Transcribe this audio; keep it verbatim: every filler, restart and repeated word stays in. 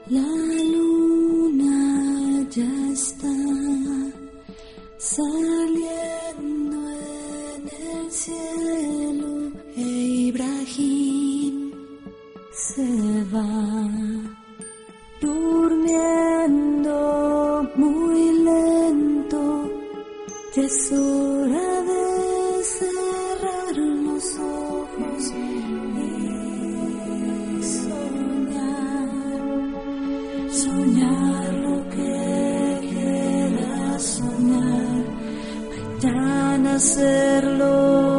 La luna ya está saliendo en el cielo e Ibrahim se va durmiendo muy lento. Ya es hora de cerrar los ojos y soñar, soñar lo que quieras soñar, mañana hacerlo.